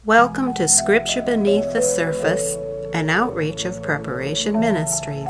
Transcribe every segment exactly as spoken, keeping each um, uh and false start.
Welcome to Scripture Beneath the Surface, an outreach of Preparation Ministries,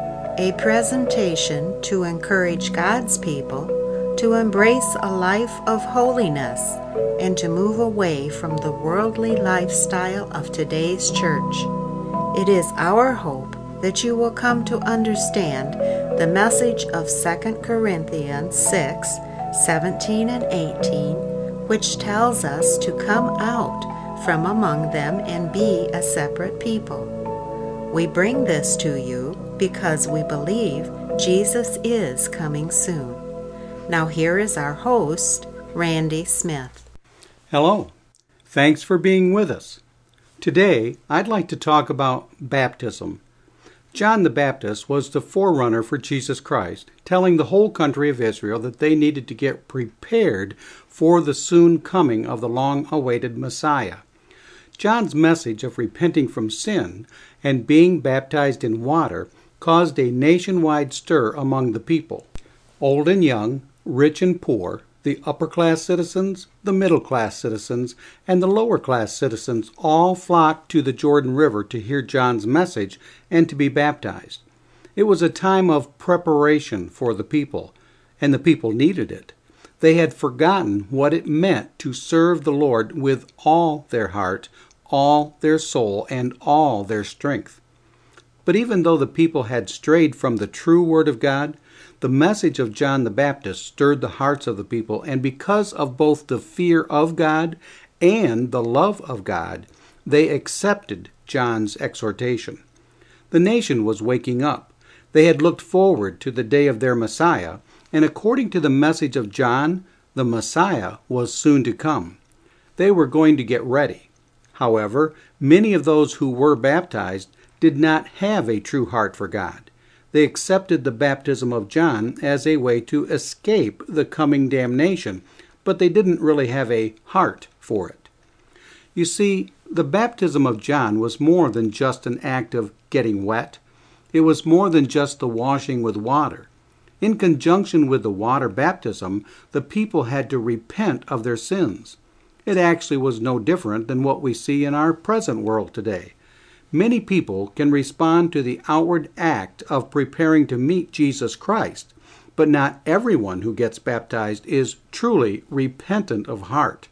a presentation to encourage God's people to embrace a life of holiness and to move away from the worldly lifestyle of today's church. It is our hope that you will come to understand the message of Second Corinthians six, seventeen and eighteen, which tells us to come out from among them and be a separate people. We bring this to you because we believe Jesus is coming soon. Now here is our host, Randy Smith. Hello. Thanks for being with us. Today, I'd like to talk about baptism. John the Baptist was the forerunner for Jesus Christ, telling the whole country of Israel that they needed to get prepared for the soon coming of the long-awaited Messiah. John's message of repenting from sin and being baptized in water caused a nationwide stir among the people. Old and young, rich and poor, the upper-class citizens, the middle-class citizens, and the lower-class citizens all flocked to the Jordan River to hear John's message and to be baptized. It was a time of preparation for the people, and the people needed it. They had forgotten what it meant to serve the Lord with all their heart, all their soul, and all their strength. But even though the people had strayed from the true Word of God, the message of John the Baptist stirred the hearts of the people, and because of both the fear of God and the love of God, they accepted John's exhortation. The nation was waking up. They had looked forward to the day of their Messiah, and according to the message of John, the Messiah was soon to come. They were going to get ready. However, many of those who were baptized did not have a true heart for God. They accepted the baptism of John as a way to escape the coming damnation, but they didn't really have a heart for it. You see, the baptism of John was more than just an act of getting wet. It was more than just the washing with water. In conjunction with the water baptism, the people had to repent of their sins. It actually was no different than what we see in our present world today. Many people can respond to the outward act of preparing to meet Jesus Christ, but not everyone who gets baptized is truly repentant of heart.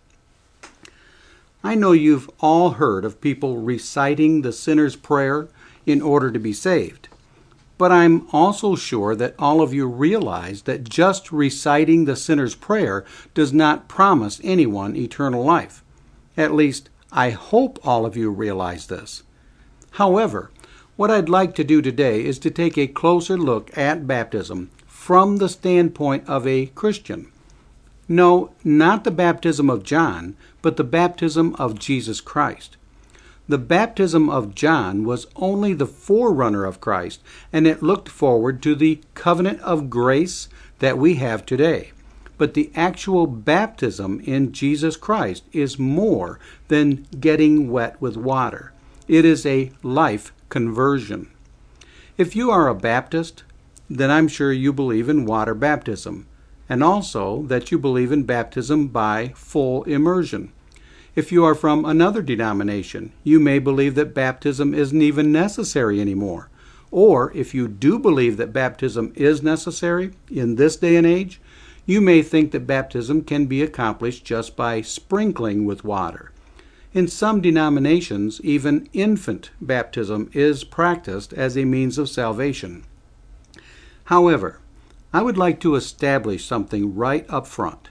I know you've all heard of people reciting the sinner's prayer in order to be saved. But I'm also sure that all of you realize that just reciting the sinner's prayer does not promise anyone eternal life. At least, I hope all of you realize this. However, what I'd like to do today is to take a closer look at baptism from the standpoint of a Christian. No, not the baptism of John, but the baptism of Jesus Christ. The baptism of John was only the forerunner of Christ, and it looked forward to the covenant of grace that we have today. But the actual baptism in Jesus Christ is more than getting wet with water. It is a life conversion. If you are a Baptist, then I'm sure you believe in water baptism, and also that you believe in baptism by full immersion. If you are from another denomination, you may believe that baptism isn't even necessary anymore. Or if you do believe that baptism is necessary in this day and age, you may think that baptism can be accomplished just by sprinkling with water. In some denominations, even infant baptism is practiced as a means of salvation. However, I would like to establish something right up front.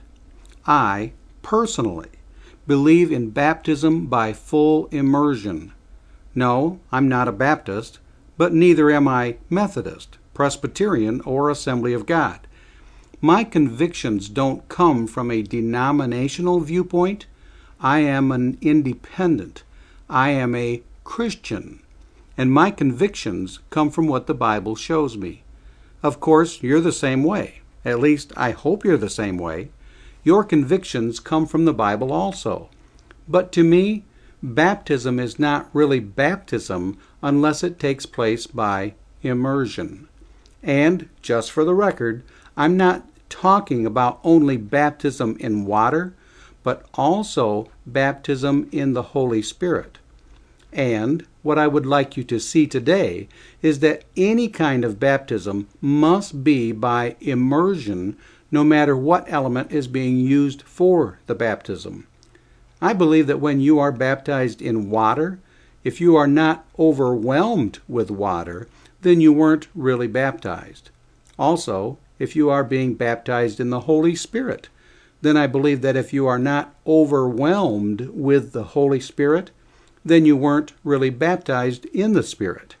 I, personally, believe in baptism by full immersion. No, I'm not a Baptist, but neither am I Methodist, Presbyterian, or Assembly of God. My convictions don't come from a denominational viewpoint. I am an independent. I am a Christian, and my convictions come from what the Bible shows me. Of course, you're the same way. At least, I hope you're the same way. Your convictions come from the Bible also. But to me, baptism is not really baptism unless it takes place by immersion. And, just for the record, I'm not talking about only baptism in water, but also baptism in the Holy Spirit. And what I would like you to see today is that any kind of baptism must be by immersion, no matter what element is being used for the baptism. I believe that when you are baptized in water, if you are not overwhelmed with water, then you weren't really baptized. Also, if you are being baptized in the Holy Spirit, then I believe that if you are not overwhelmed with the Holy Spirit, then you weren't really baptized in the Spirit.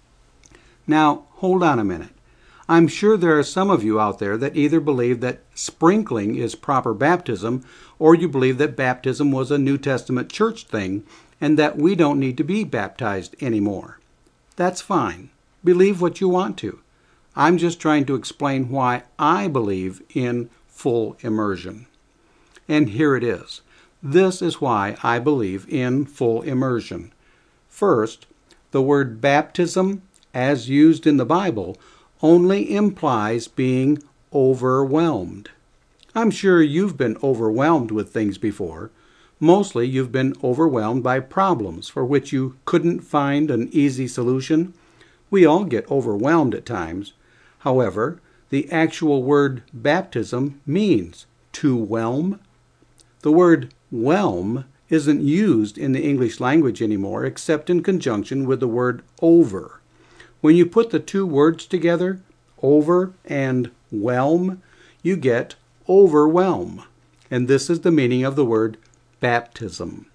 Now, hold on a minute. I'm sure there are some of you out there that either believe that sprinkling is proper baptism, or you believe that baptism was a New Testament church thing and that we don't need to be baptized anymore. That's fine. Believe what you want to. I'm just trying to explain why I believe in full immersion. And here it is. This is why I believe in full immersion. First, the word baptism, as used in the Bible, only implies being overwhelmed. I'm sure you've been overwhelmed with things before. Mostly you've been overwhelmed by problems for which you couldn't find an easy solution. We all get overwhelmed at times. However, the actual word baptism means to whelm. The word whelm isn't used in the English language anymore except in conjunction with the word over. When you put the two words together, over and whelm, you get overwhelm. And this is the meaning of the word baptism.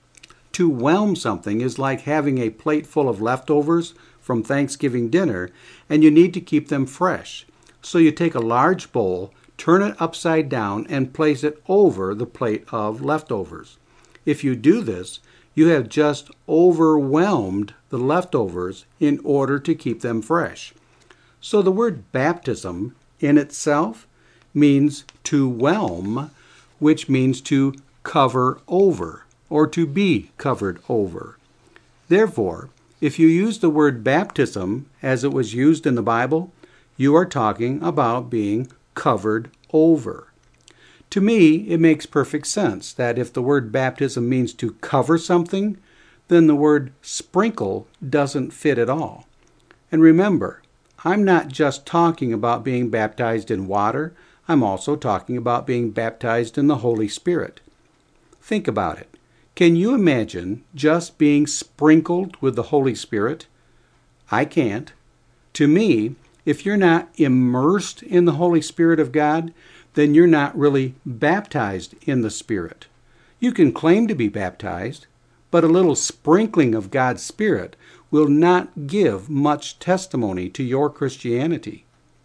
To whelm something is like having a plate full of leftovers from Thanksgiving dinner, and you need to keep them fresh. So you take a large bowl, turn it upside down, and place it over the plate of leftovers. If you do this, you have just overwhelmed the leftovers in order to keep them fresh. So the word baptism in itself means to whelm, which means to cover over, or to be covered over. Therefore, if you use the word baptism as it was used in the Bible, you are talking about being covered over. To me, it makes perfect sense that if the word baptism means to cover something, then the word sprinkle doesn't fit at all. And remember, I'm not just talking about being baptized in water, I'm also talking about being baptized in the Holy Spirit. Think about it. Can you imagine just being sprinkled with the Holy Spirit? I can't. To me, if you're not immersed in the Holy Spirit of God, then you're not really baptized in the Spirit. You can claim to be baptized, but a little sprinkling of God's Spirit will not give much testimony to your Christianity.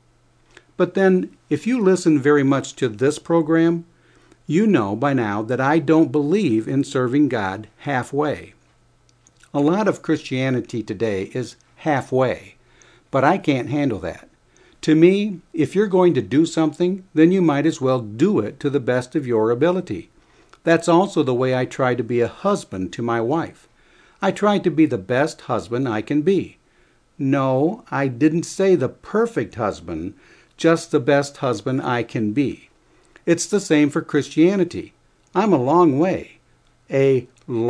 But then, if you listen very much to this program, you know by now that I don't believe in serving God halfway. A lot of Christianity today is halfway, but I can't handle that. To me, if you're going to do something, then you might as well do it to the best of your ability. That's also the way I try to be a husband to my wife. I try to be the best husband I can be. No, I didn't say the perfect husband, just the best husband I can be. It's the same for Christianity. I'm a long way, a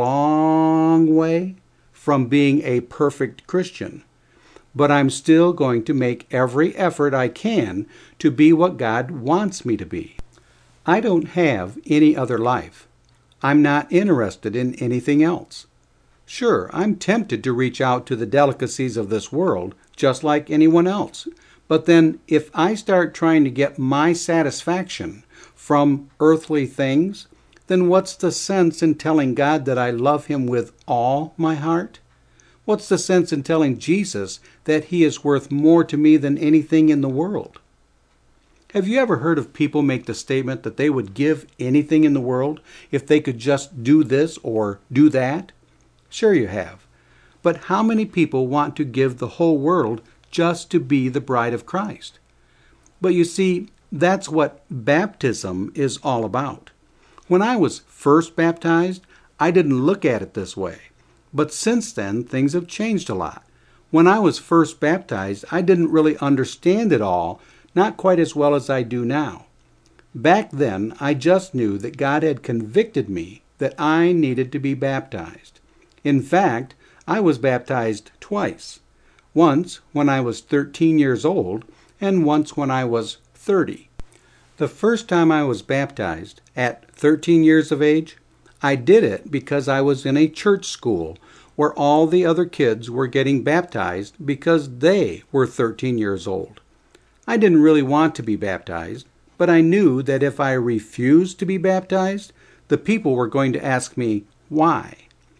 long way from being a perfect Christian. But I'm still going to make every effort I can to be what God wants me to be. I don't have any other life. I'm not interested in anything else. Sure, I'm tempted to reach out to the delicacies of this world, just like anyone else. But then, if I start trying to get my satisfaction from earthly things, then what's the sense in telling God that I love Him with all my heart? What's the sense in telling Jesus that He is worth more to me than anything in the world? Have you ever heard of people make the statement that they would give anything in the world if they could just do this or do that? Sure you have. But how many people want to give the whole world just to be the bride of Christ? But you see, that's what baptism is all about. When I was first baptized, I didn't look at it this way. But since then, things have changed a lot. When I was first baptized, I didn't really understand it all, not quite as well as I do now. Back then, I just knew that God had convicted me that I needed to be baptized. In fact, I was baptized twice. Once when I was thirteen years old, and once when I was thirty. The first time I was baptized, at thirteen years of age, I did it because I was in a church school where all the other kids were getting baptized because they were thirteen years old. I didn't really want to be baptized, but I knew that if I refused to be baptized, the people were going to ask me why.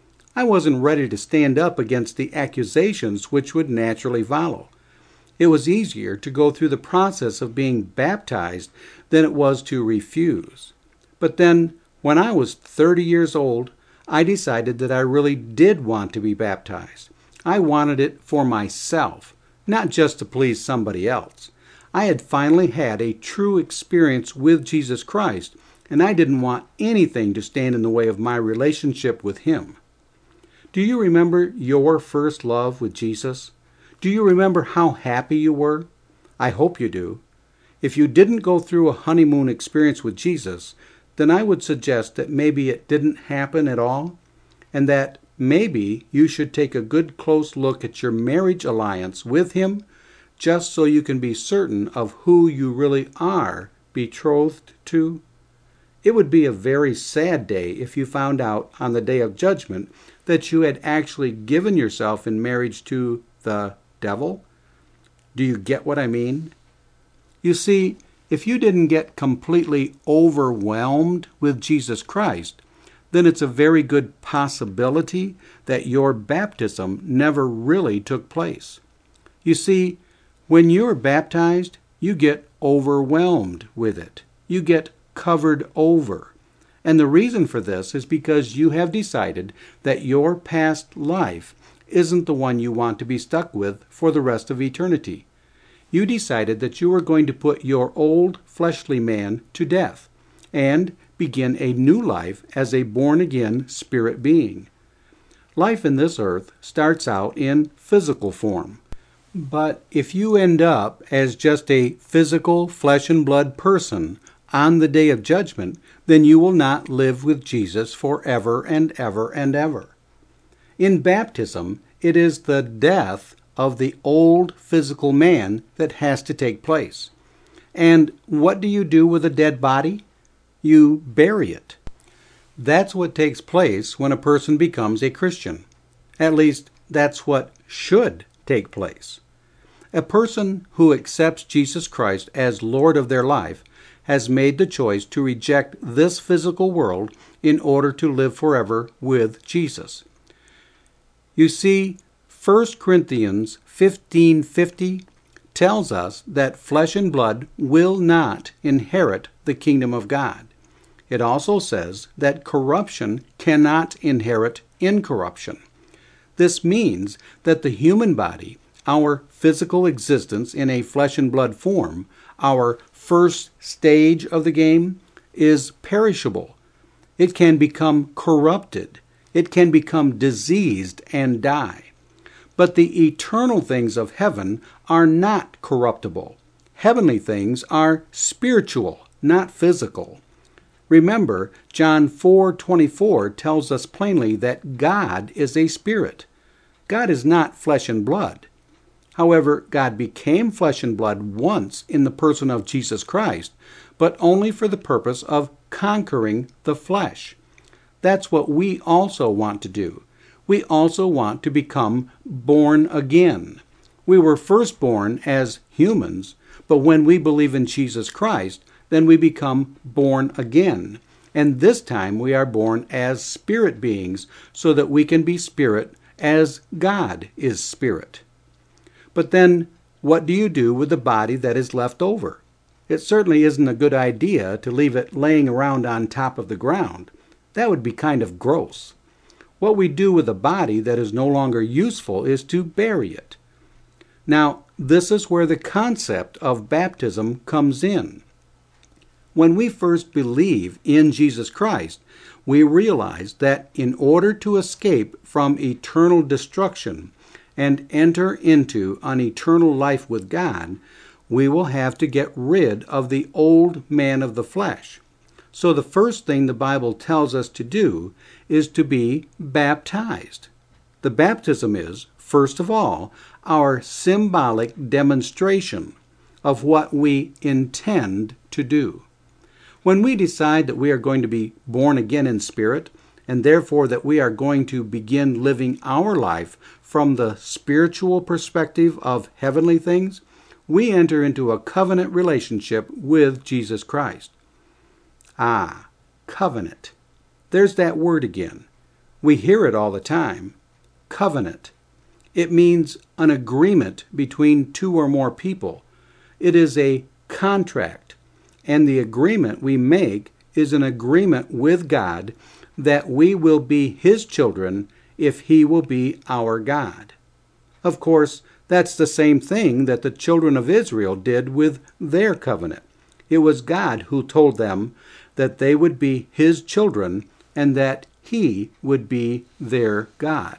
I wasn't ready to stand up against the accusations which would naturally follow. It was easier to go through the process of being baptized than it was to refuse. But then, when I was thirty years old, I decided that I really did want to be baptized. I wanted it for myself, not just to please somebody else. I had finally had a true experience with Jesus Christ, and I didn't want anything to stand in the way of my relationship with Him. Do you remember your first love with Jesus? Do you remember how happy you were? I hope you do. If you didn't go through a honeymoon experience with Jesus, then I would suggest that maybe it didn't happen at all, and that maybe you should take a good close look at your marriage alliance with Him, just so you can be certain of who you really are betrothed to. It would be a very sad day if you found out on the day of judgment that you had actually given yourself in marriage to the devil. Do you get what I mean? You see, if you didn't get completely overwhelmed with Jesus Christ, then it's a very good possibility that your baptism never really took place. You see, when you're baptized, you get overwhelmed with it. You get covered over. And the reason for this is because you have decided that your past life isn't the one you want to be stuck with for the rest of eternity. You decided that you were going to put your old fleshly man to death and begin a new life as a born-again spirit being. Life in this earth starts out in physical form. But if you end up as just a physical flesh and blood person on the day of judgment, then you will not live with Jesus forever and ever and ever. In baptism, it is the death of the old physical man that has to take place. And what do you do with a dead body? You bury it. That's what takes place when a person becomes a Christian. At least, that's what should take place. A person who accepts Jesus Christ as Lord of their life has made the choice to reject this physical world in order to live forever with Jesus. You see, First Corinthians fifteen fifty tells us that flesh and blood will not inherit the kingdom of God. It also says that corruption cannot inherit incorruption. This means that the human body, our physical existence in a flesh and blood form, our first stage of the game, is perishable. It can become corrupted. It can become diseased and die. But the eternal things of heaven are not corruptible. Heavenly things are spiritual, not physical. Remember, John four twenty-four tells us plainly that God is a spirit. God is not flesh and blood. However, God became flesh and blood once in the person of Jesus Christ, but only for the purpose of conquering the flesh. That's what we also want to do. We also want to become born again. We were first born as humans, but when we believe in Jesus Christ, then we become born again. And this time we are born as spirit beings so that we can be spirit as God is spirit. But then, what do you do with the body that is left over? It certainly isn't a good idea to leave it laying around on top of the ground. That would be kind of gross. What we do with a body that is no longer useful is to bury it. Now, this is where the concept of baptism comes in. When we first believe in Jesus Christ, we realize that in order to escape from eternal destruction and enter into an eternal life with God, we will have to get rid of the old man of the flesh. So the first thing the Bible tells us to do is to be baptized. The baptism is, first of all, our symbolic demonstration of what we intend to do. When we decide that we are going to be born again in spirit, and therefore that we are going to begin living our life from the spiritual perspective of heavenly things, we enter into a covenant relationship with Jesus Christ. Ah, covenant. There's that word again. We hear it all the time. Covenant. It means an agreement between two or more people. It is a contract, and the agreement we make is an agreement with God that we will be His children if He will be our God. Of course, that's the same thing that the children of Israel did with their covenant. It was God who told them that they would be His children and that He would be their God.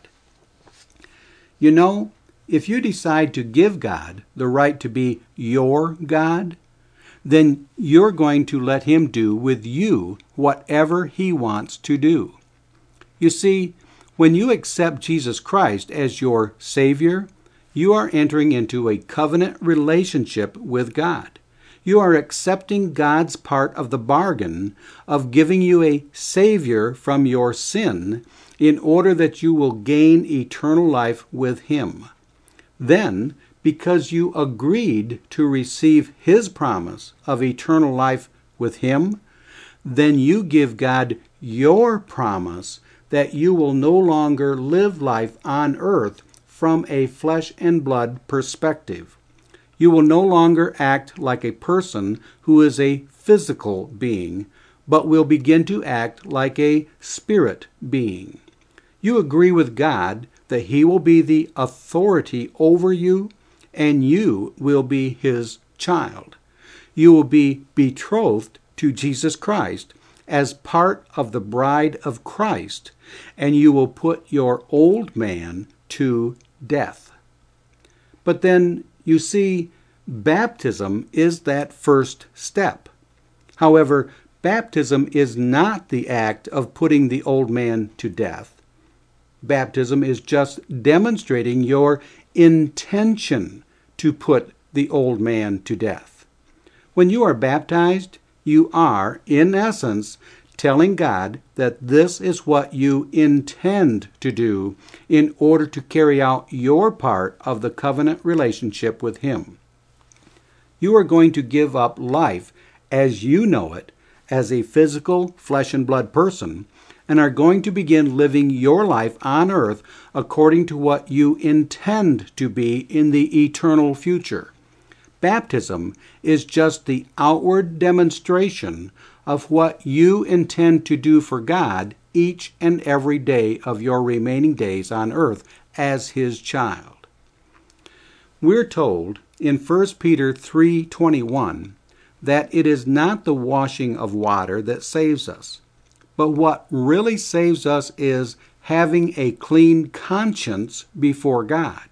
You know, if you decide to give God the right to be your God, then you're going to let Him do with you whatever He wants to do. You see, when you accept Jesus Christ as your Savior, you are entering into a covenant relationship with God. You are accepting God's part of the bargain of giving you a Savior from your sin in order that you will gain eternal life with Him. Then, because you agreed to receive His promise of eternal life with Him, then you give God your promise that you will no longer live life on earth from a flesh and blood perspective. You will no longer act like a person who is a physical being, but will begin to act like a spirit being. You agree with God that He will be the authority over you, and you will be His child. You will be betrothed to Jesus Christ as part of the bride of Christ, and you will put your old man to death. But then, you see, baptism is that first step. However, baptism is not the act of putting the old man to death. Baptism is just demonstrating your intention to put the old man to death. When you are baptized, you are, in essence, telling God that this is what you intend to do in order to carry out your part of the covenant relationship with Him. You are going to give up life as you know it, as a physical, flesh and blood person, and are going to begin living your life on earth according to what you intend to be in the eternal future. Baptism is just the outward demonstration of what you intend to do for God each and every day of your remaining days on earth as His child. We're told in First Peter three twenty-one that it is not the washing of water that saves us, but what really saves us is having a clean conscience before God.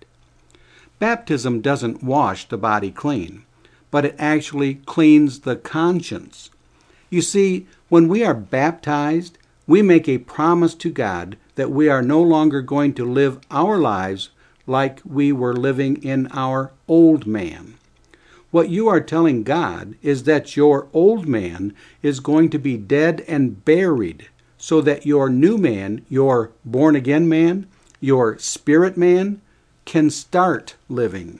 Baptism doesn't wash the body clean, but it actually cleans the conscience. You see, when we are baptized, we make a promise to God that we are no longer going to live our lives like we were living in our old man. What you are telling God is that your old man is going to be dead and buried so that your new man, your born-again man, your spirit man, can start living.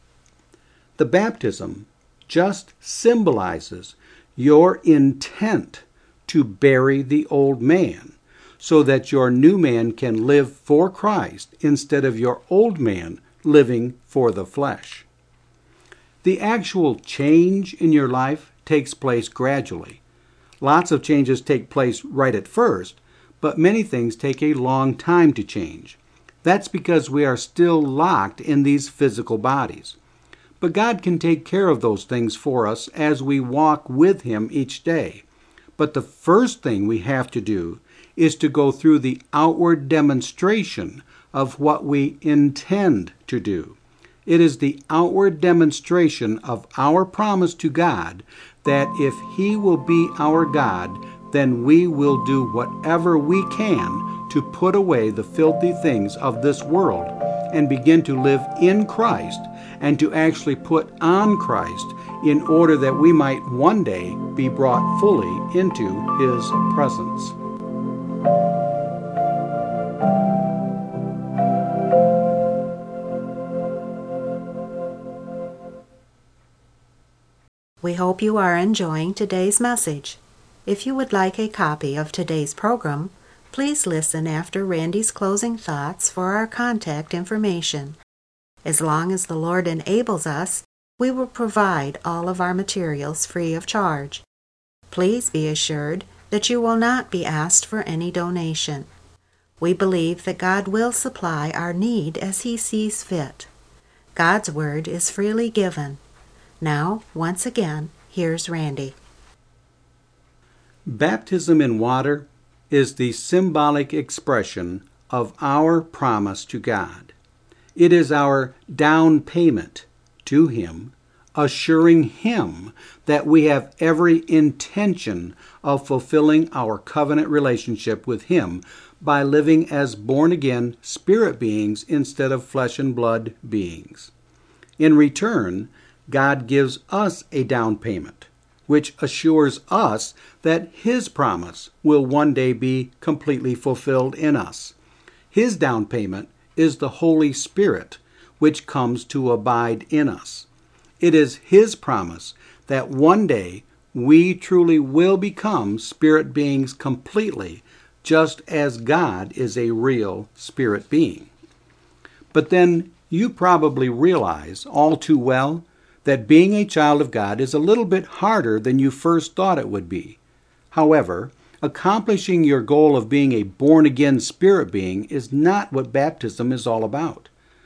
The baptism just symbolizes your intent to bury the old man so that your new man can live for Christ instead of your old man living for the flesh. The actual change in your life takes place gradually. Lots of changes take place right at first, but many things take a long time to change. That's because we are still locked in these physical bodies. But God can take care of those things for us as we walk with Him each day. But the first thing we have to do is to go through the outward demonstration of what we intend to do. It is the outward demonstration of our promise to God that if He will be our God, then we will do whatever we can to put away the filthy things of this world and begin to live in Christ and to actually put on Christ in order that we might one day be brought fully into His presence. We hope you are enjoying today's message. If you would like a copy of today's program, please listen after Randy's closing thoughts for our contact information. As long as the Lord enables us, we will provide all of our materials free of charge. Please be assured that you will not be asked for any donation. We believe that God will supply our need as He sees fit. God's Word is freely given. Now, once again, here's Randy. Baptism in water is the symbolic expression of our promise to God. It is our down payment to Him, assuring Him that we have every intention of fulfilling our covenant relationship with Him by living as born-again spirit beings instead of flesh and blood beings. In return, God gives us a down payment, which assures us that His promise will one day be completely fulfilled in us. His down payment is the Holy Spirit, which comes to abide in us. It is His promise that one day we truly will become spirit beings completely, just as God is a real spirit being. But then you probably realize all too well that being a child of God is a little bit harder than you first thought it would be. However, accomplishing your goal of being a born-again spirit being is not what baptism is all about.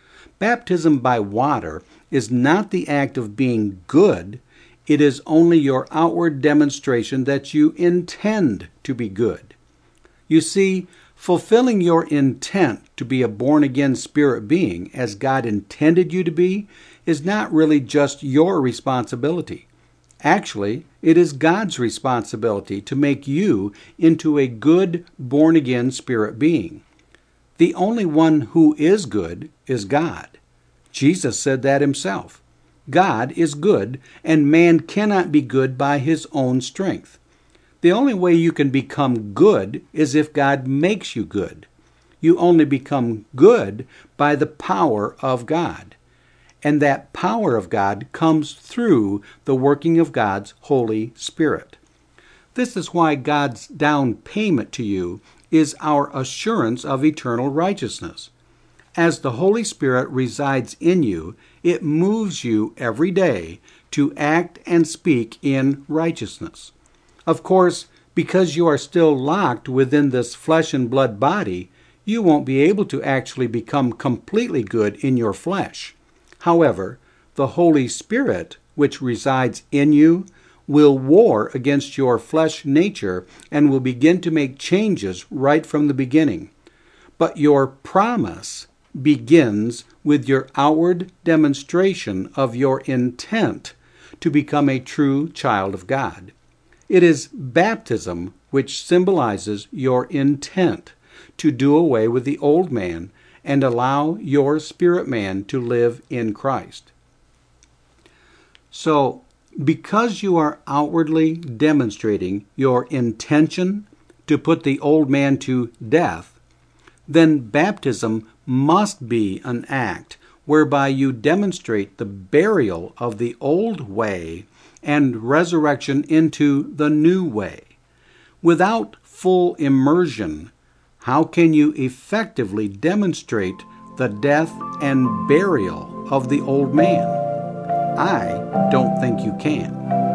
Baptism by water is not the act of being good. It is only your outward demonstration that you intend to be good. You see, fulfilling your intent to be a born-again spirit being as God intended you to be is not really just your responsibility. Actually, it is God's responsibility to make you into a good, born-again spirit being. The only one who is good is God. Jesus said that Himself. God is good, and man cannot be good by his own strength. The only way you can become good is if God makes you good. You only become good by the power of God. And that power of God comes through the working of God's Holy Spirit. This is why God's down payment to you is our assurance of eternal righteousness. As the Holy Spirit resides in you, it moves you every day to act and speak in righteousness. Of course, because you are still locked within this flesh and blood body, you won't be able to actually become completely good in your flesh. However, the Holy Spirit, which resides in you, will war against your flesh nature and will begin to make changes right from the beginning. But your promise begins with your outward demonstration of your intent to become a true child of God. It is baptism which symbolizes your intent to do away with the old man and allow your spirit man to live in Christ. So, because you are outwardly demonstrating your intention to put the old man to death, then baptism must be an act whereby you demonstrate the burial of the old way and resurrection into the new way. Without full immersion, how can you effectively demonstrate the death and burial of the old man? I don't think you can.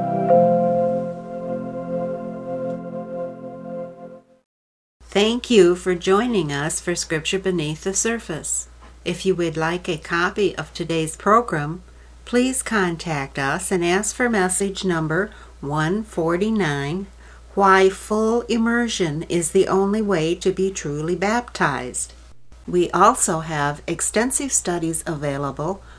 Thank you for joining us for Scripture Beneath the Surface. If you would like a copy of today's program, please contact us and ask for message number one forty-nine, Why Full Immersion is the Only Way to Be Truly Baptized. We also have extensive studies available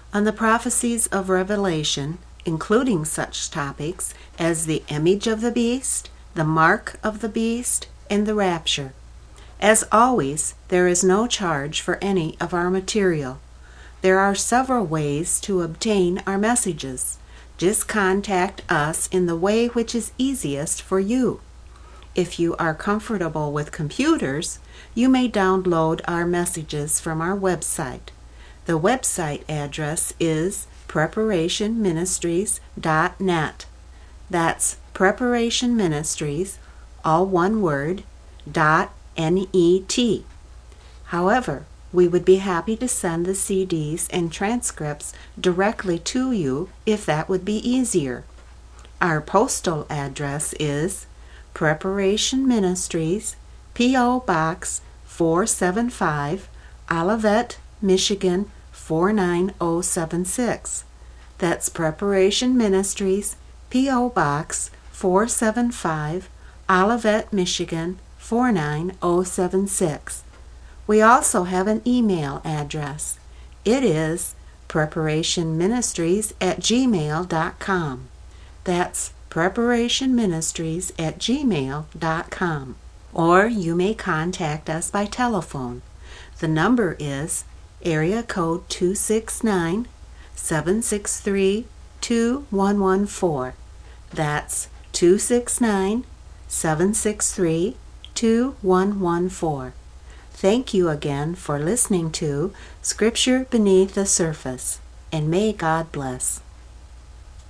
on the prophecies of Revelation, including such topics as the image of the beast, the mark of the beast, and the rapture. As always, there is no charge for any of our material. There are several ways to obtain our messages. Just contact us in the way which is easiest for you. If you are comfortable with computers, you may download our messages from our website. The website address is preparation ministries dot net. That's Preparation Ministries, all one word, dot N E T. However, we would be happy to send the C Ds and transcripts directly to you if that would be easier. Our postal address is Preparation Ministries, P O Box four seven five, Olivet, Michigan four nine zero seven six. That's Preparation Ministries, P O Box four seven five, Olivet, Michigan four nine zero seven six. We also have an email address. It is preparationministries at gmail dot com. That's preparationministries at gmail dot com. Or you may contact us by telephone. The number is area code two six nine, seven six three, two one one four. That's two six nine, seven six three, two one one four. Thank you again for listening to Scripture Beneath the Surface, and may God bless.